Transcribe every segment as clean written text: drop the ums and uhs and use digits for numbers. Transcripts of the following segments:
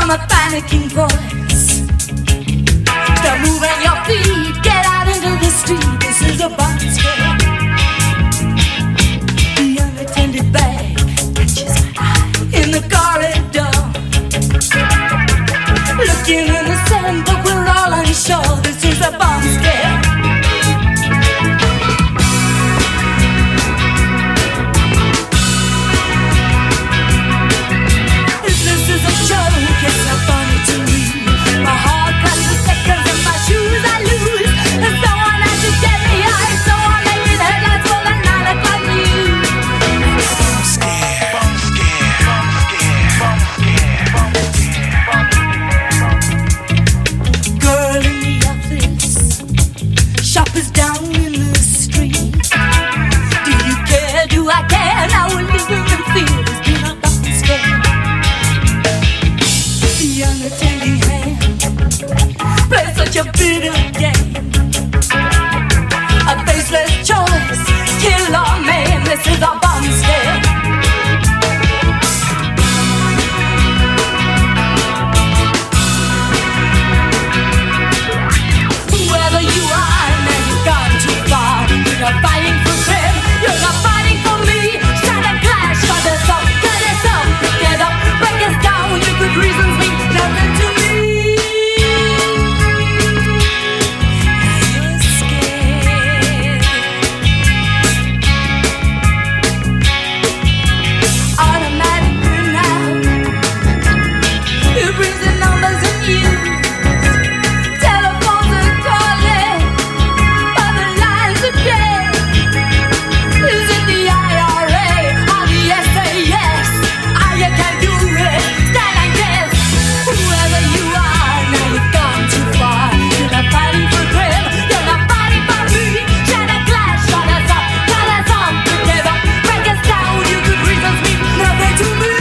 from a panicking voice. Stop moving your feet, get out into the street. This is a bomb scare. The unattended bag catches my eye in the corridor. Looking innocent, but we're all unsure. This is a bomb scare. It's not funny to me. My heart cuts the seconds and my shoes I lose. And someone has to get me out. Someone making headlines for the 9 o'clock news. Bomb scare, bomb scare, bomb scare, bomb scare. Girl in the office, shoppers down in the street. Do you care? Do I care? Now we're living in fear. It's been a bomb scare. The unattended hand plays such a bitter game. A faceless choice, kill or maim. This is a bomb scare. Whoever you are, man, you've gone too far. You're not fighting for them, you're not fighting for me. Shine a glass, shut us up, cut us up, pick it up, break us down. You could reasons me. Nothing to me. You're scared. Automatic burnout. It brings the numbers in use. Telephones are calling, but the lines are dead. Is it the IRA or the SAS? You can do it. Stand and guess. Whoever you are, now you've gone too far. You're not fighting for them, you're not fighting for me. Shine a glass, shut us up, cut us off, together, break us down. You could reasons me, nothing to me.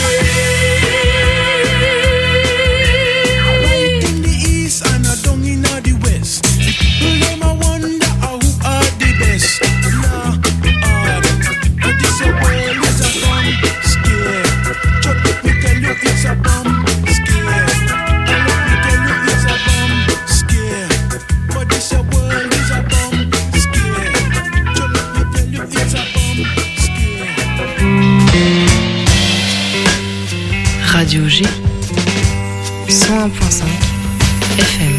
Right in the east and a down in the west. People them a wonder who are the best. Lord, but this a world is a bomb scare. Just let me tell you it's a bomb scare. Let me tell you it's a bomb scare. But this a world is a bomb scare. Just let me tell you it's a bomb scare. Radio G 101.5 FM.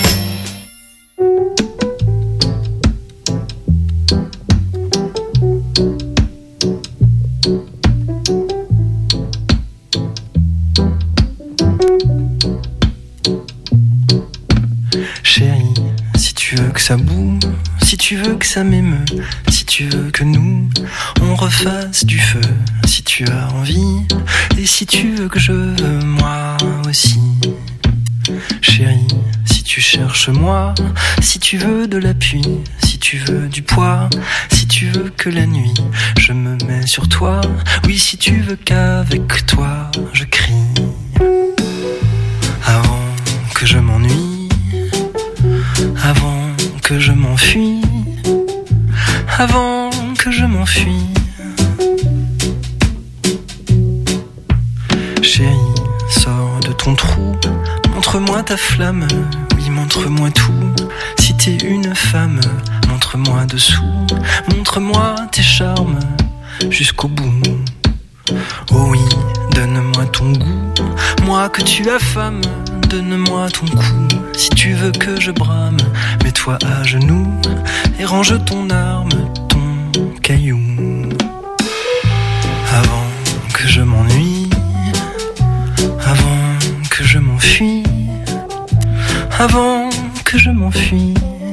Chérie, si tu veux que ça bouge, si tu veux que ça m'émeut, si tu veux que nous, on refasse du feu, si tu as envie, et si tu veux que je veux moi aussi. Chérie, si tu cherches moi, si tu veux de l'appui, si tu veux du poids, si tu veux que la nuit, je me mets sur toi, oui, si tu veux qu'avec toi, je crie. Avant que je m'ennuie, avant que je m'enfuis, avant que je m'enfuis. Chérie, sors de ton trou, montre-moi ta flamme, oui, montre-moi tout. Si t'es une femme, montre-moi dessous, montre-moi tes charmes jusqu'au bout. Oh oui, donne-moi ton goût, moi que tu affames, donne-moi ton cou. Si tu veux que je brame, mets-toi à genoux et range ton arme, ton caillou. Avant que je m'ennuie, avant que je m'enfuis, avant que je m'enfuis.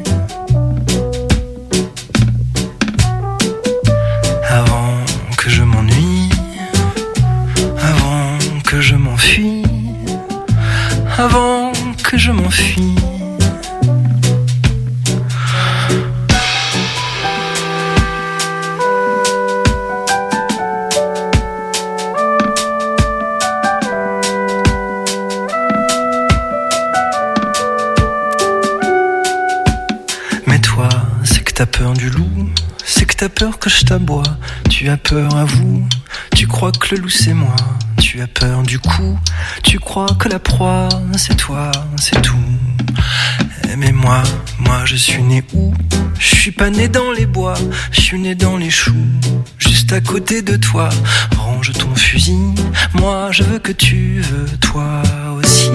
Avant que je m'ennuie, avant que je m'enfuis, avant que je m'enfuis. Mais toi, c'est que t'as peur du loup, c'est que t'as peur que je t'aboie. Tu as peur à vous, tu crois que le loup c'est moi. Tu tu as peur du coup, tu crois que la proie c'est toi, c'est tout. Mais moi je suis né où? Je suis pas né dans les bois, je suis né dans les choux, juste à côté de toi. Range ton fusil, moi je veux que tu veux toi aussi.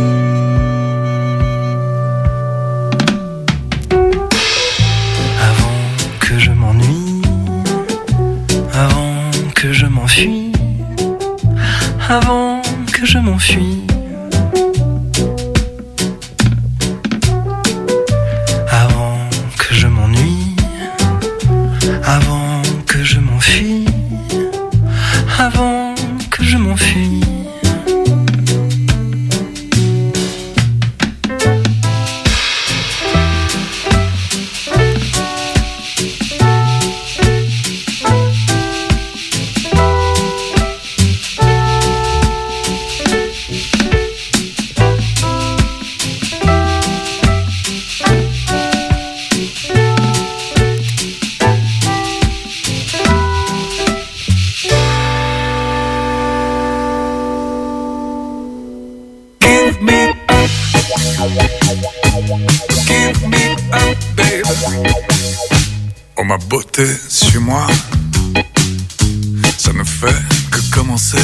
Avant que je m'ennuie, avant que je m'enfuis, avant que je m'enfuis, avant que je m'ennuie, avant que je m'enfuis, avant que je m'enfuis. Oh ma beauté, suis-moi, ça ne fait que commencer.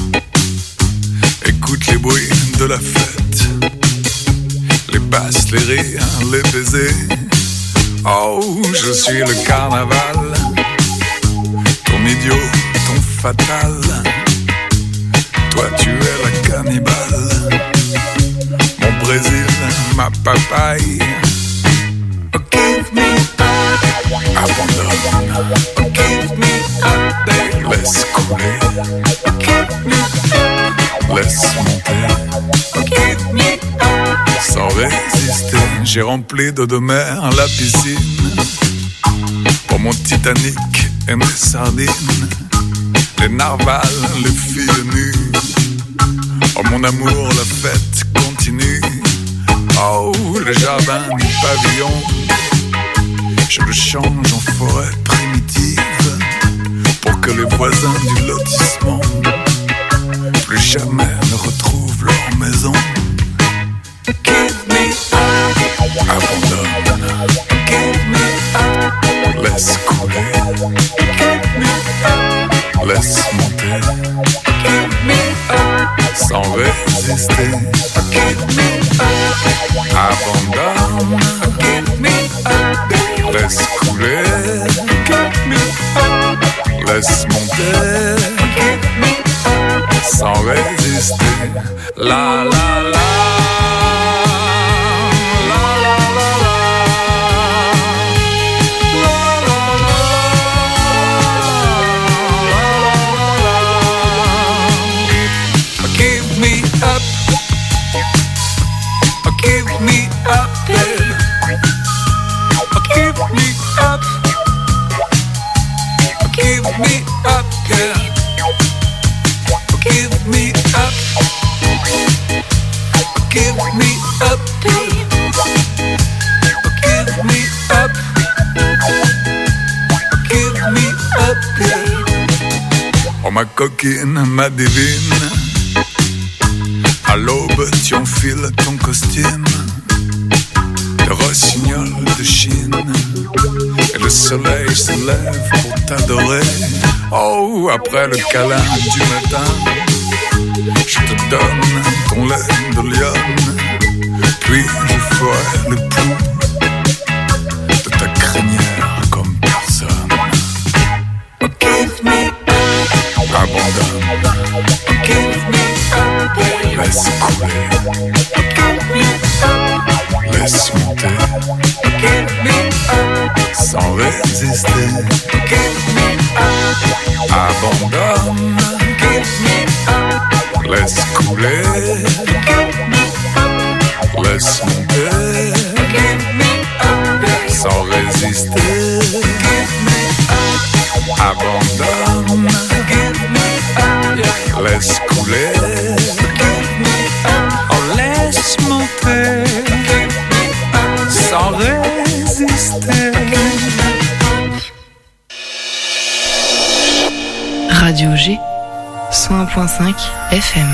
Écoute les bruits de la fête, les basses, les rires, les baisers. Oh, je suis le carnaval, ton idiot, ton fatal. Toi tu es la cannibale, mon Brésil, ma papaye. Oh, give me up, abandonne. Oh, give me up, baby. Laisse couler. Oh, give me up, laisse monter. Oh, give me up, sans résister. J'ai rempli d'eau de mer la piscine pour mon Titanic et mes sardines, les narvals, les filles nues. Oh mon amour, la fête continue. Oh, le jardin du pavillon, je le change en forêt primitive pour que les voisins du lotissement plus jamais ne retrouvent leur maison. Give me up, abandonne. Give me up, laisse couler. Give me up, laisse monter. Give me up, sans résister. Give me up, abandonne. Give me up, laisse couler. Give me up, laisse monter. Give me up, sans résister. La la la. Ma coquine, ma divine, à l'aube tu enfiles ton costume de rossignol de Chine, et le soleil se lève pour t'adorer. Oh, après le câlin du matin, je te donne ton lait de lionne, puis je ferai le pouls de ta crinière comme personne. Oh, give me abandonne. Give me up, laisse couler. Give me up, laisse monter. Give me up, sans résister. Give me up, abandonne. Give me up, laisse couler. Give me up, laisse monter. Give me up, sans résister. Give me up, abandonne. Laisse couler, oh laisse monter, sans résister. Radio G. 101.5 FM.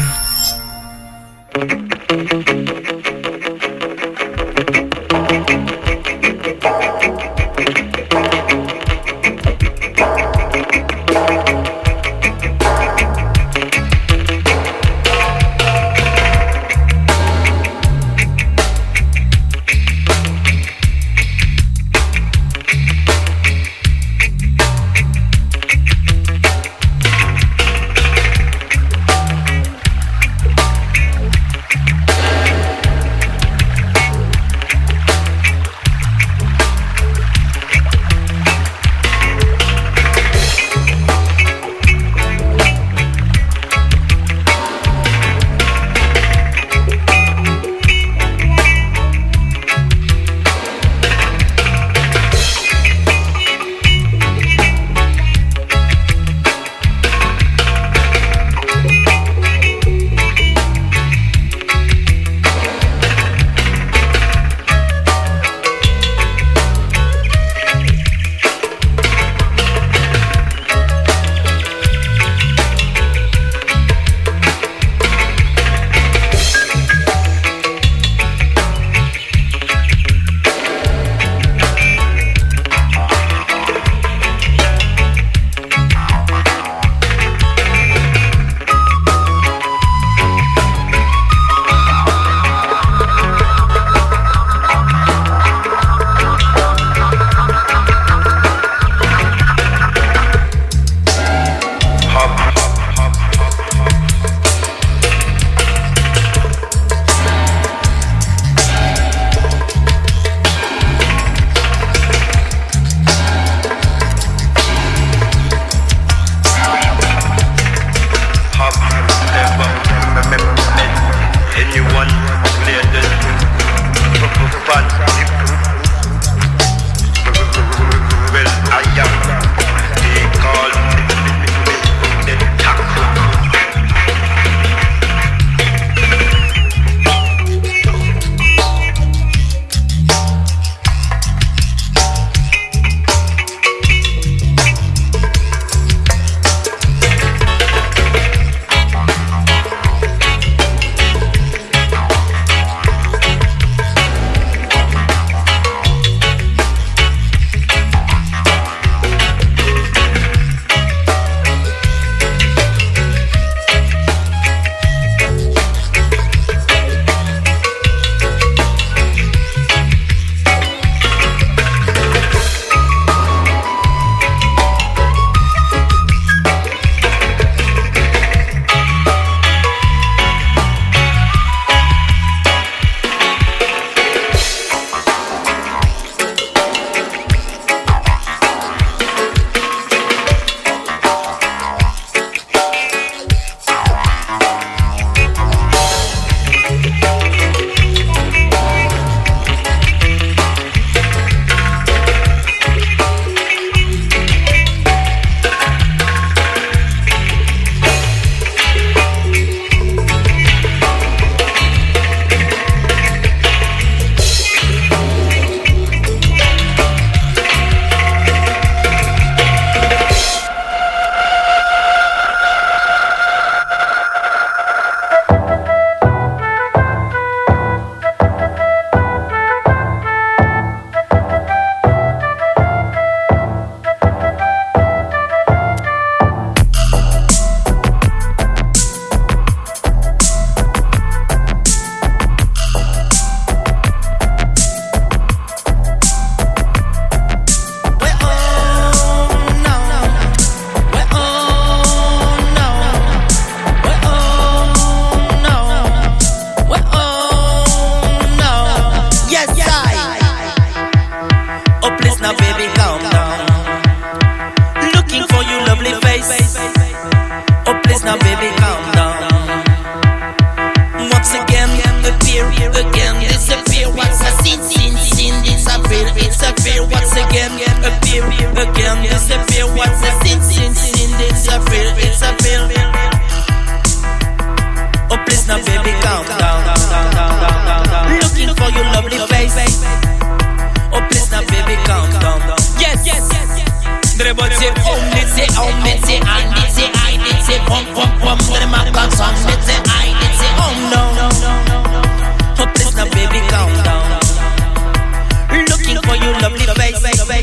Dribble say boom, it say oh, it say I, it say I, it say bum bum bum. The man got some, it say I, it say oh no. Oh please now baby calm down. Looking for you lovely face.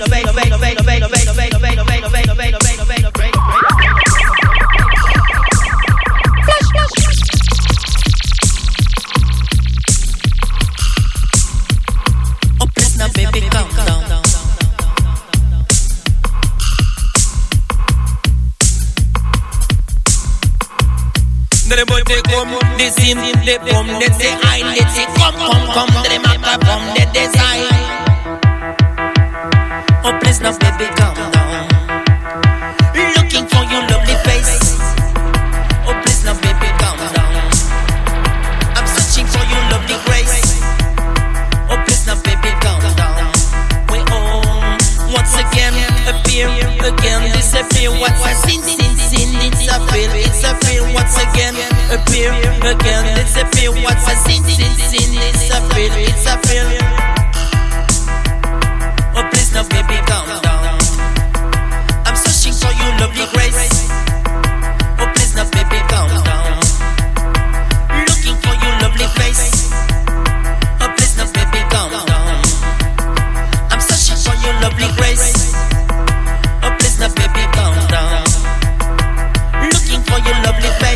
Oh please now baby calm down. The boy they come, they see me, they come, they say I, they say come, they matter come, they design. Oh please now baby calm down. Looking for your lovely face. Oh please now baby calm down. I'm searching for your lovely grace. Oh please now baby calm down. We all once again appear, again disappear. What's a sin? It's a feel, once again appear, again disappear. What's a sin? It's a feel. Oh please now baby calm down. I'm searching for your lovely grace. Oh please now baby calm down. Looking for your lovely face. Oh please now baby calm down. I'm searching for your lovely grace. Oh please now baby calm down. Looking for your lovely face.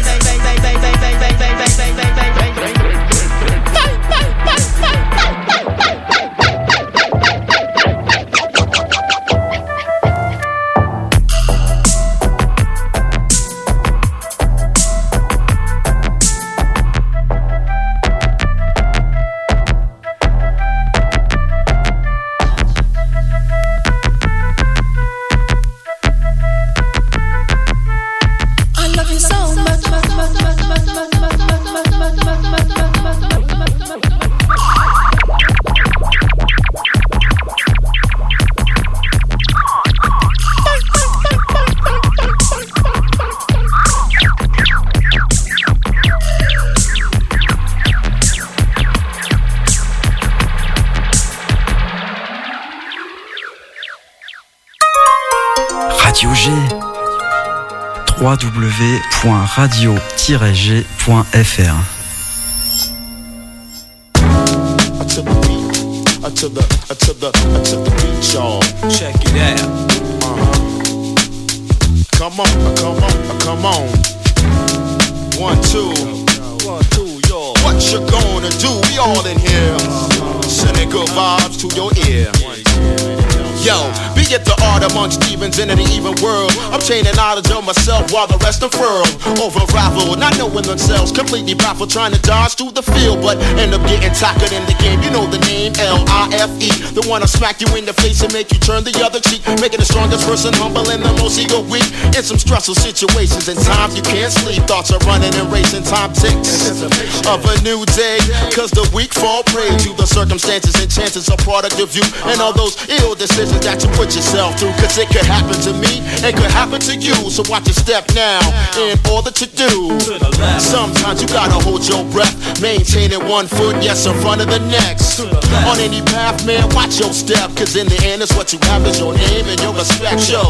Radio G. www.radio-g.fr. To the beat, y'all. Check it out. Come on. 1, 2, y'all. What you gonna do? We all in here. Sending good vibes to your ear. Yo, be it the art amongst demons in an even world. I'm chaining knowledge of myself while the rest unfurl. Over-ravel, not knowing themselves, completely baffled, trying to dodge through the field, but end up getting tackled in the game. You know the name, L-I-F-E. The one to smack you in the face and make you turn the other cheek, making the strongest person humble and the most ego weak. In some stressful situations and times you can't sleep, thoughts are running and racing, time ticks of a new day, cause the weak fall prey to the circumstances and chances are product of you and all those ill decisions that you put yourself through, cause it could happen to me, it could happen to you, so watch your step now in order to do. Sometimes you gotta hold your breath, maintaining one foot, yes, in front of the next. On any path, man, watch your step, cause in the end, it's what you have is your name and your respect, yo.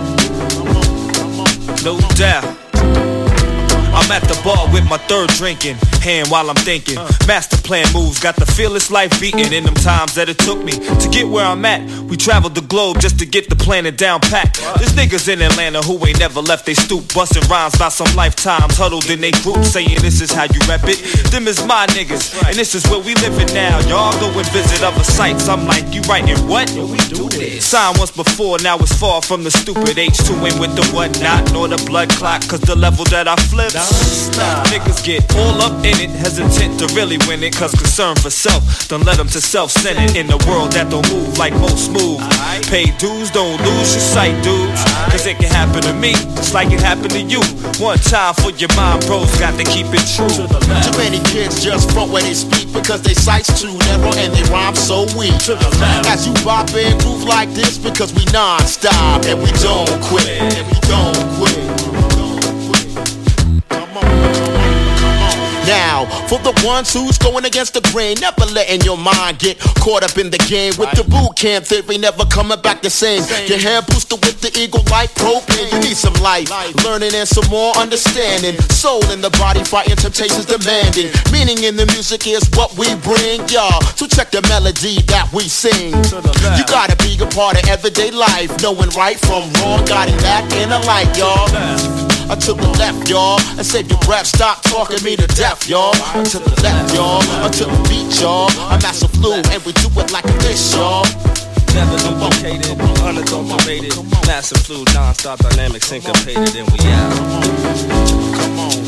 No doubt. I'm at the bar with my third drinking hand while I'm thinking. Master plan moves, got the fearless life beating. In them times that it took me to get where I'm at, we traveled the globe just to get the planet down packed. There's niggas in Atlanta who ain't never left they stoop, busting rhymes about some lifetimes huddled in they group, saying this is how you rep it. Them is my niggas, and this is where we living now. Y'all go and visit other sites. I'm like, you writing what? We do this. Signed once before, now it's far from the stupid H2 with the whatnot, nor the blood clot, cause the level that I flip. Niggas get all up in it, hesitant to really win it, cause concern for self don't let them to self-centered in a world that don't move like most move. Pay dues, don't lose your sight, dudes, cause it can happen to me just like it happened to you. One time for your mind, bros, got to keep it true. Too many kids just front where they speak because they sight's too narrow and they rhyme so weak. As you bop and groove like this, because we non-stop and we don't quit, and we don't quit. Now, For the ones who's going against the grain, never letting your mind get caught up in the game. With the boot camp theory, never coming back the same. Your hair boosted with the eagle like propane. You need some life, learning and some more understanding. Soul in the body, fighting temptations demanding. Meaning in the music is what we bring, y'all. So check the melody that we sing. You gotta be a part of everyday life, knowing right from wrong, guiding that inner light, y'all. To the left, y'all, and save your breath. Stop talking me to death, y'all. To the left, y'all, to the beat, y'all. I'm Master Flu, and we do it like this, y'all. Never duplicated, unadulterated. Massive Flu, non-stop dynamic, syncopated, and we out. Come on.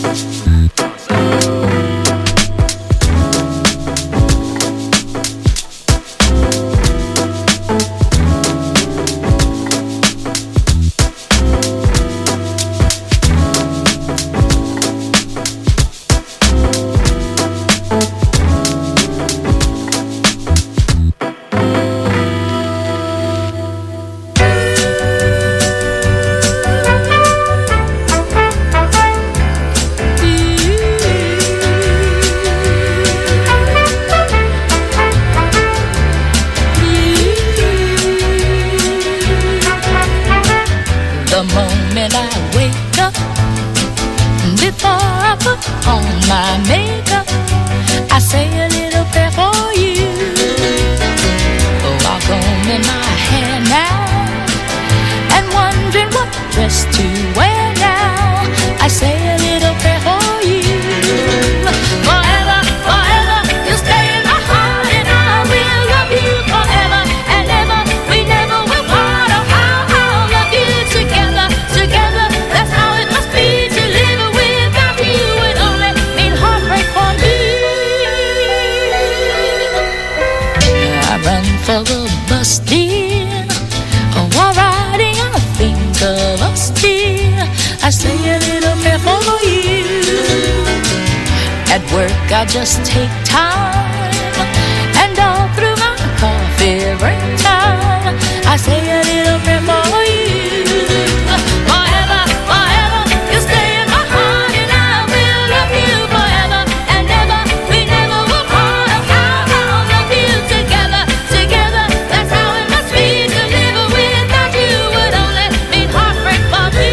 I just take time, and all through my coffee break time, I say a little prayer for you. Forever, forever, you stay in my heart, and I will love you forever and ever. We never will part. I'll love you together, together. That's how it must be. To live without you would only mean heartbreak for me.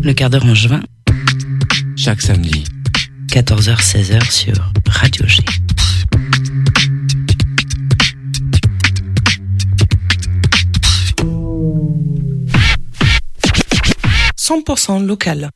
Le quart d'heure en juin. Chaque samedi. 14h-16h sur Radio G. 100% local.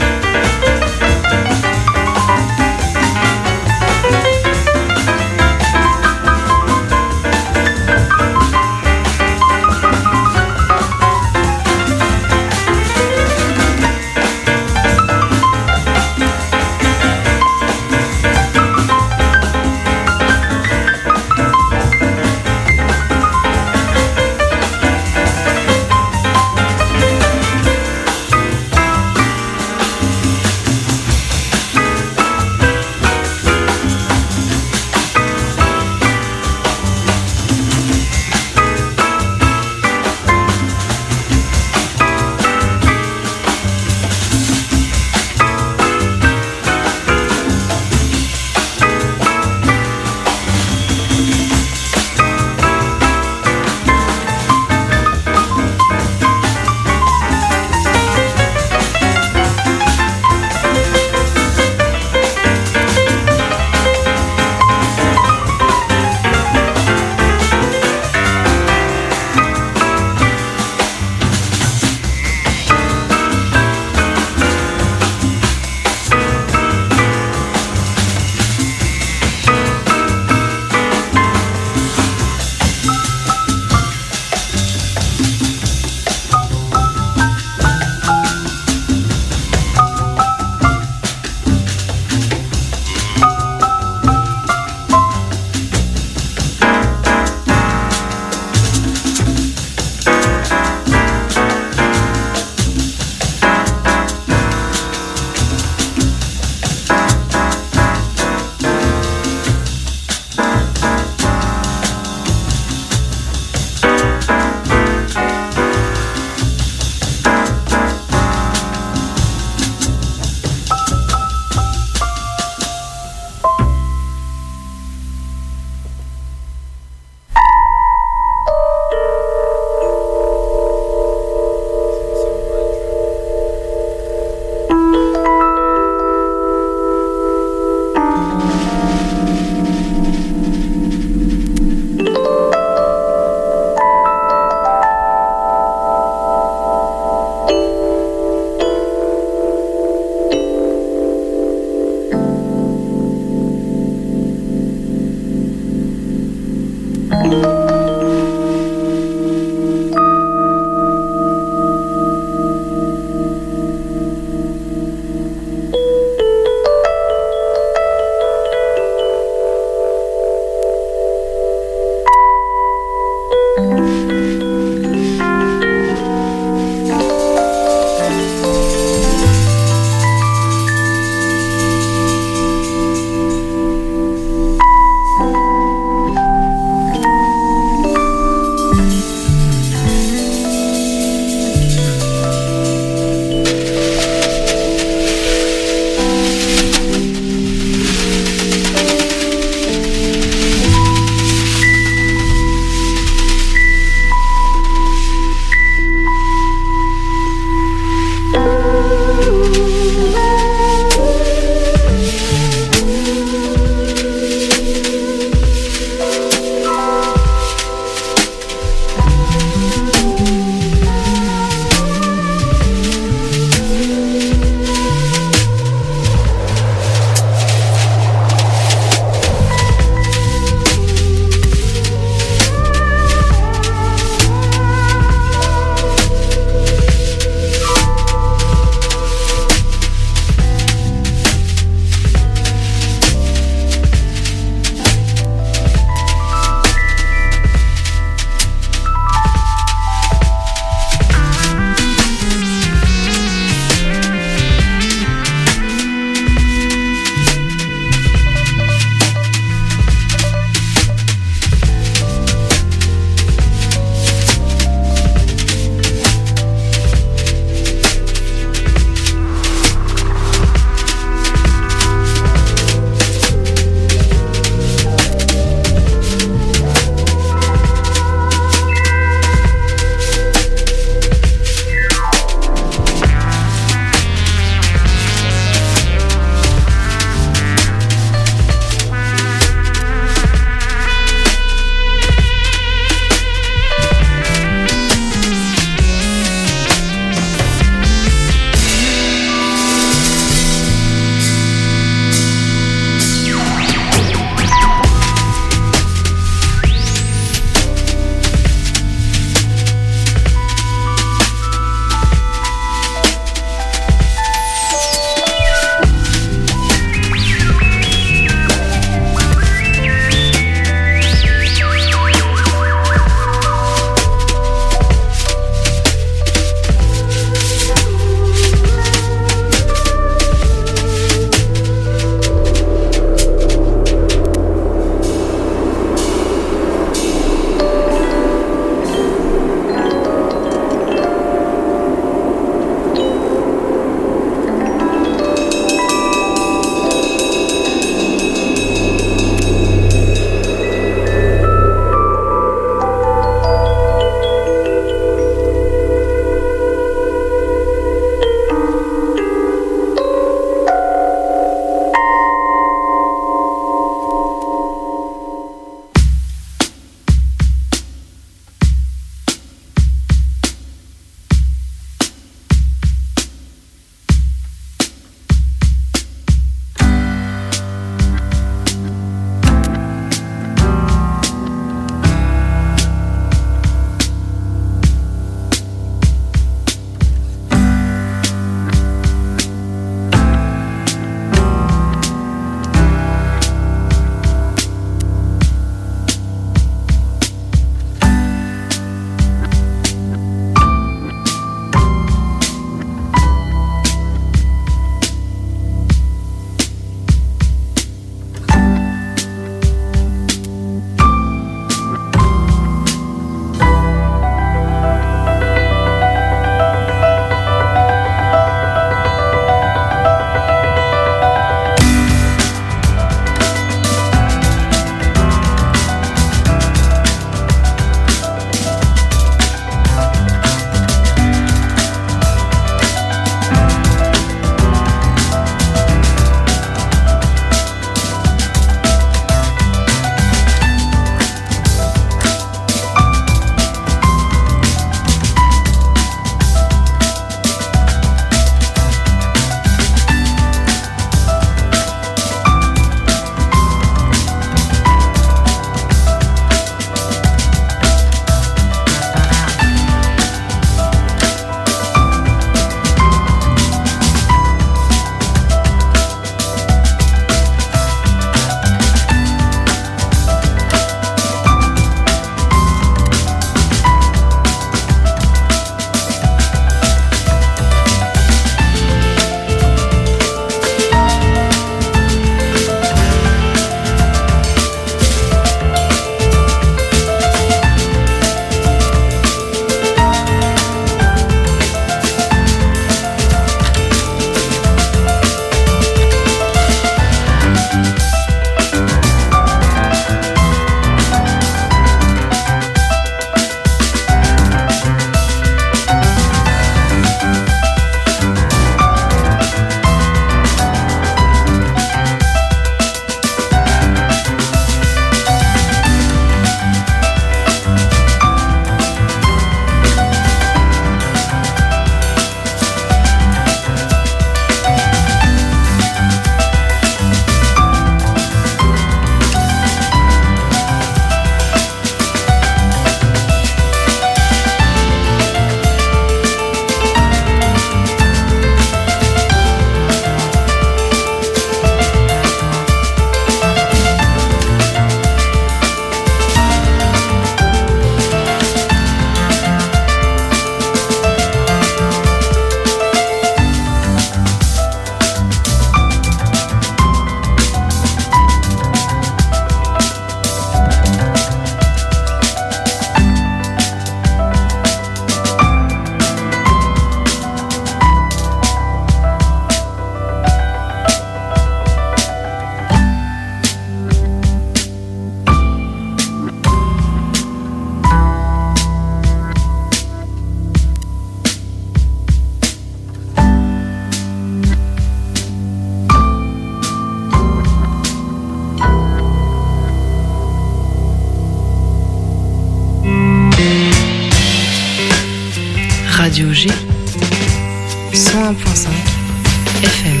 101.5 FM.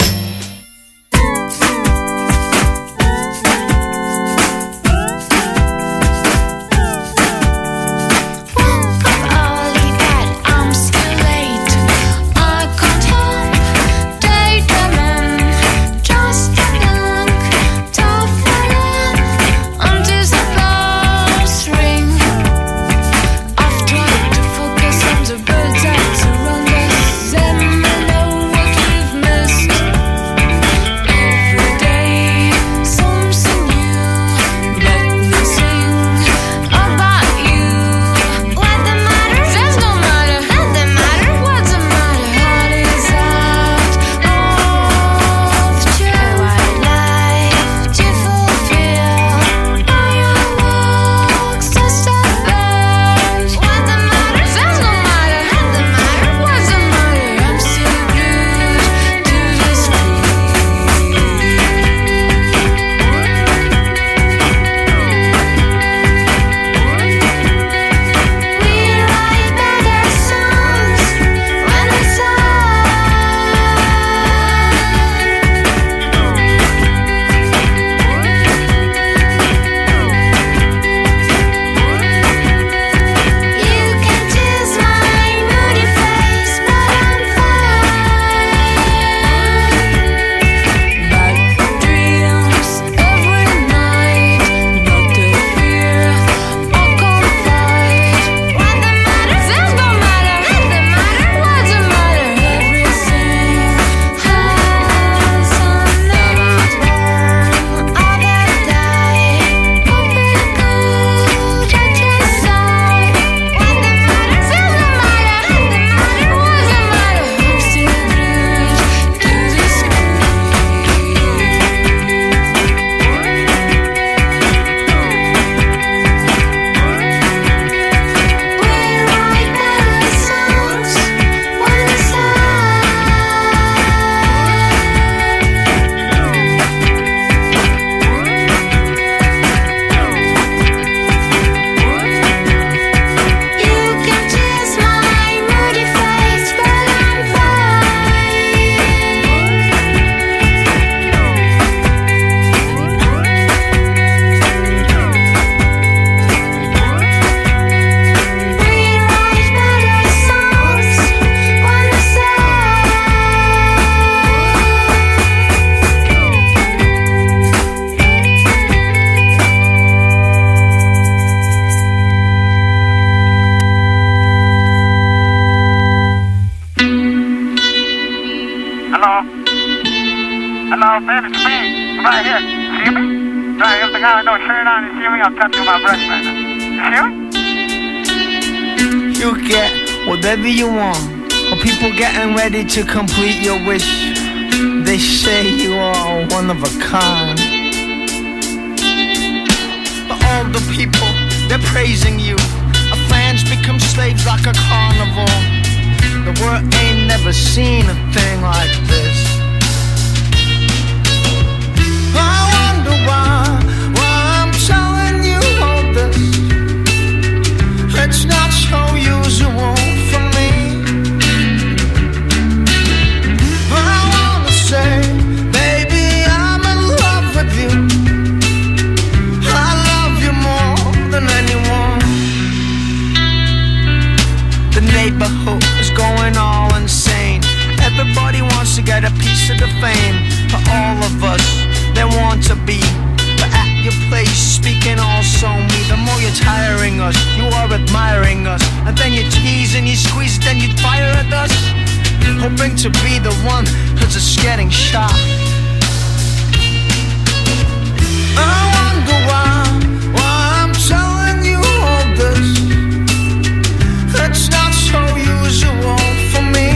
Hello, baby, it's me. Right here. See me? Right, if the guy with no shirt on, you see me? I'm touching my breast right now. You see me? You get whatever you want. Or people getting ready to complete your wish. They say you are one of a kind. But all the people, they're praising you. Our fans become slaves like a carnival. The world ain't never seen a thing like this. I wonder why I'm telling you all this. It's not so usual for me. I wanna say, baby, I'm in love with you. I love you more than anyone. The neighborhood is going all insane. Everybody wants to get a piece of the fame. For all of us, they want to be. But at your place, speaking also me. The more you're tiring us, you are admiring us. And then you tease and you squeeze, then you fire at us. Hoping to be the one who's just getting shot. I wonder why I'm telling you all this. It's not so usual for me.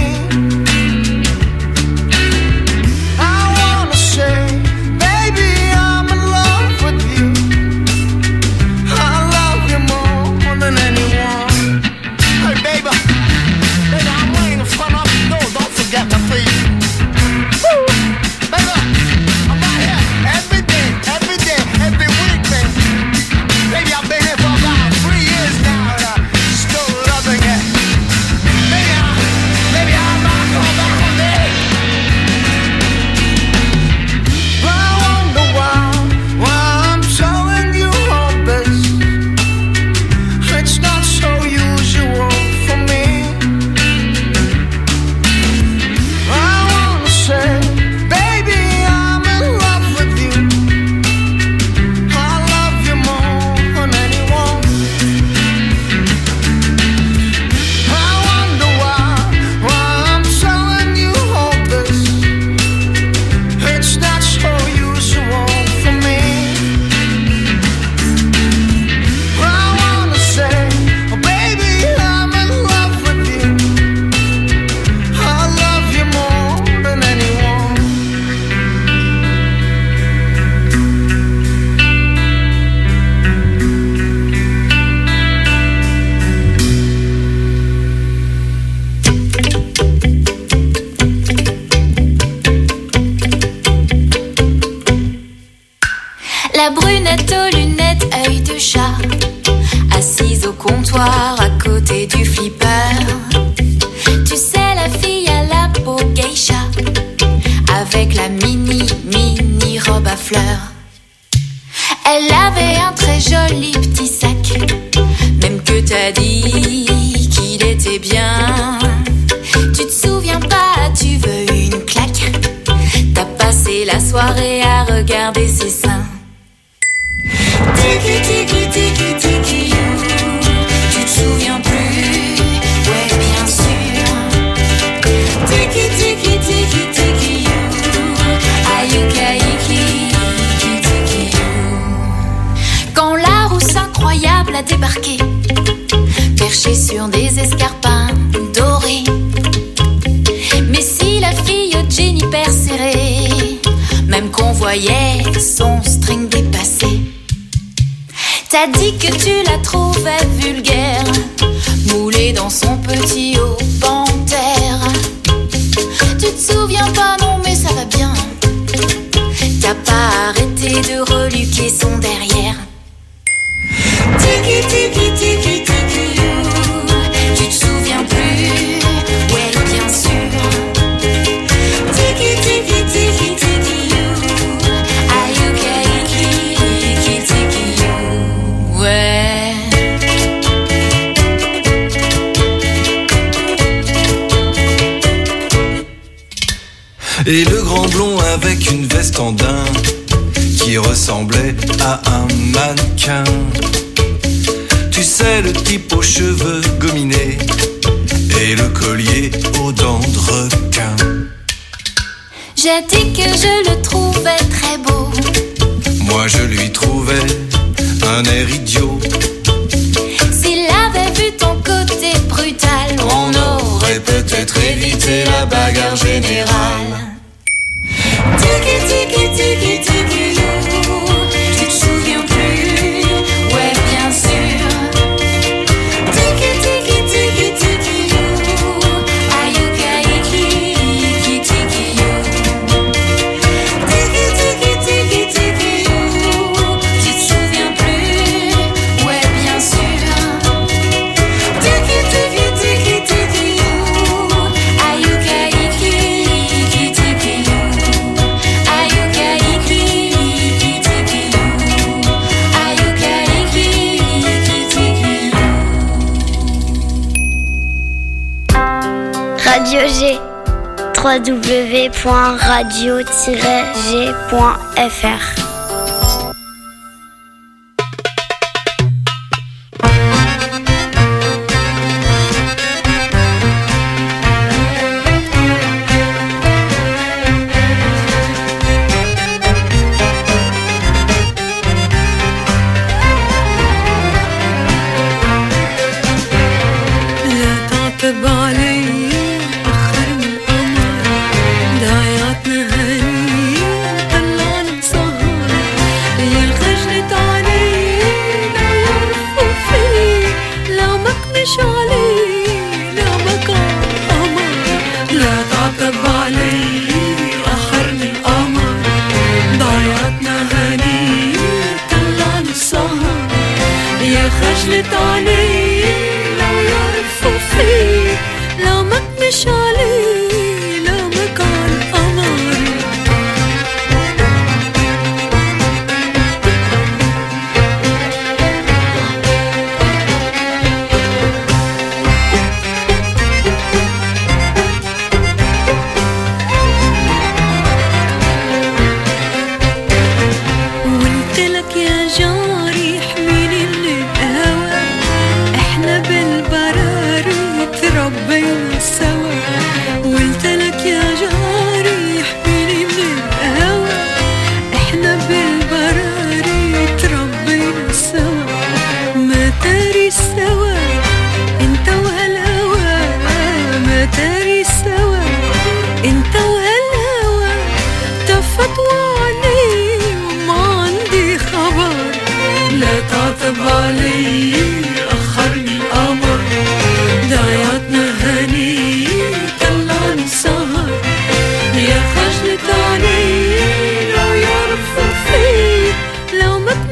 I wanna say, baby, I'm in love with you. I love you more than anyone. Hey, baby, I'm waiting in front of the door. Don't forget me, please. Woo. La brunette aux lunettes, œil de chat, assise au comptoir à côté du flipper. Tu sais, la fille à la peau geisha, avec la mini robe à fleurs. Elle avait un très joli petit sac, même que t'as dit qu'il était bien. Tu te souviens pas, tu veux une claque. T'as passé la soirée à regarder ses seins. Tiki tiki tiki tiki you. Tu te souviens plus? Ouais, bien sûr. Tiki tiki tiki tiki you. Ayukaiki tiki you. Quand la rousse incroyable a débarqué, perchée sur des escarpins dorés. Mais si la fille au jean hyper serré, même qu'on voyait son string dépassé. T'as dit que tu la trouvais vulgaire, moulée dans son petit haut panthère. Tu te souviens pas, non mais ça va bien. T'as pas arrêté de reluquer son derrière. Tiki tiki tiki tiki you. Tu te souviens plus? Ouais, bien sûr. Tiki tiki tiki tiki you. Ayukaiki tiki you. Ouais. Et le grand blond avec une veste en daim qui ressemblait à un mannequin. Tu sais, le type aux cheveux gominés et le collier aux dents de requin. J'ai dit que je le trouvais très beau. Moi je lui trouvais un air idiot. S'il avait vu ton côté brutal, on aurait peut-être évité la bagarre générale. Tiki tiki tiki tiki you. Tu te souviens plus? Ouais, bien sûr. Tiki tiki tiki tiki you. Ayukaiki tiki you. Tiki tiki tiki tiki you. Tu te souviens plus? Ouais, bien sûr. Tiki tiki tiki tiki you. Ayukaiki tiki you. Radio G, www.radio-g.fr. طلعني مسهر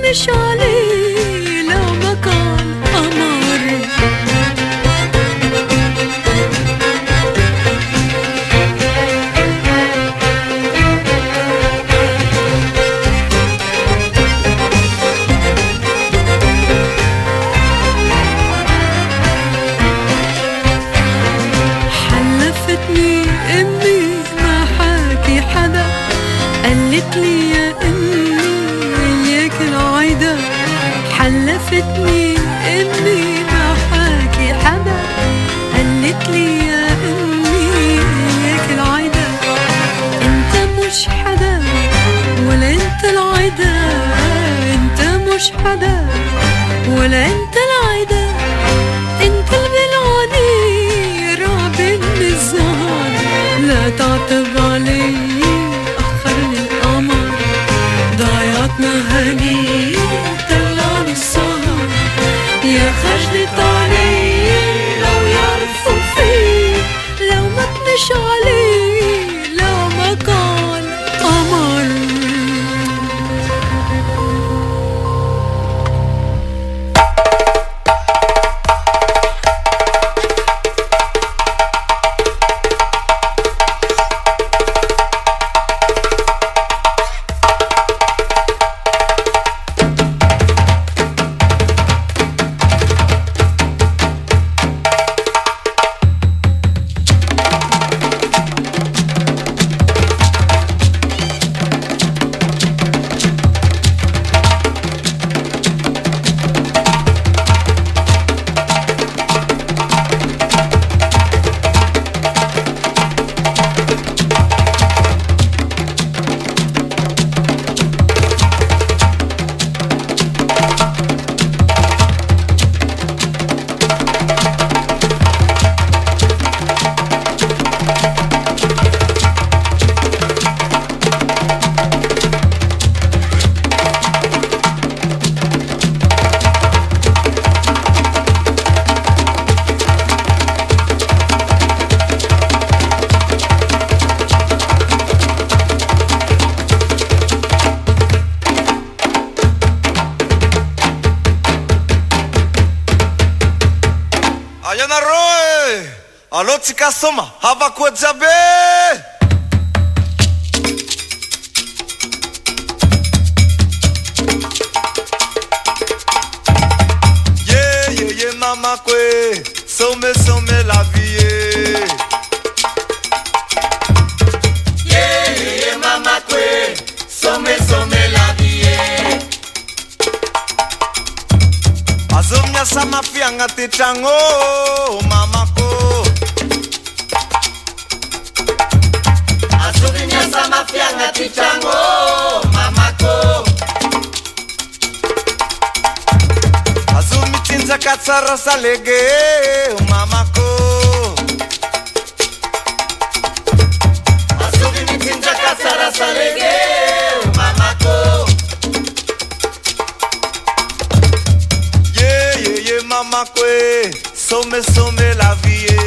تمنش عليه لو ما كان قمر. حلفتني امي ما حاكي حدا، قالت لي يا امي اياك العيدة. حلفتني امي ما حاكي حدا، قالت لي يا امي اياك العيدة. انت مش حدا ولا انت العيدة، انت مش حدا ولا انت العيدة. انت البلعاني رابن الزهر، لا تعتب علي اخرني القمر. ضيعتنا هني طلعني السهر، يا خجلت علي لو يعرفوا فيه، لو ما تمش علي لو ما كان قمر. Alô tsika soma havakoa jiaby. Yeah yeah yeah mama kwe some la vie. Yeah yeah yeah mama kwe some la vie. Azomnya sama fianga tichango mama ko. Sama fianga tichango mamako. Azumi tinza katsara salege mamako. Azumi tinza katsara salege mamako. Yeah yeah yeah mamako, some la vie.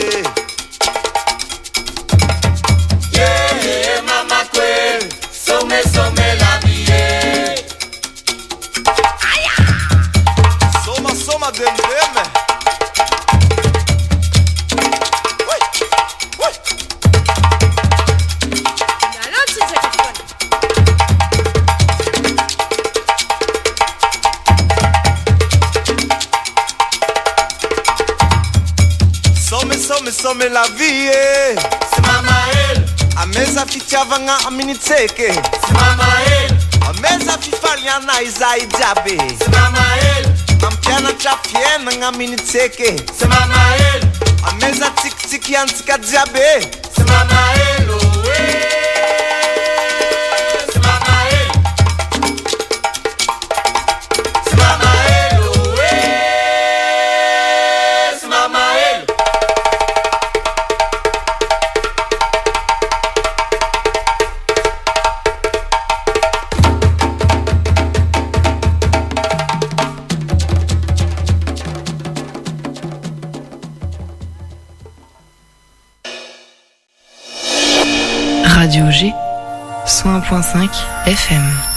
Some la vie. Aya. Soma dembeme. Oi. Allô c'est ça. Some la vie. C'est mama elle. Ameza fitiavagna amin'ny tseke. C'est mama el. Ameza fifaliana izay jiaby. C'est mama el. Mampianatra fiainagna amin'ny tseke. C'est mama el. Ameza tsikitsiky antsika jiaby. C'est mama el oh eh. C'est mama el. C'est mama el oh eh. C'est mama el. Radio G 101.5 FM.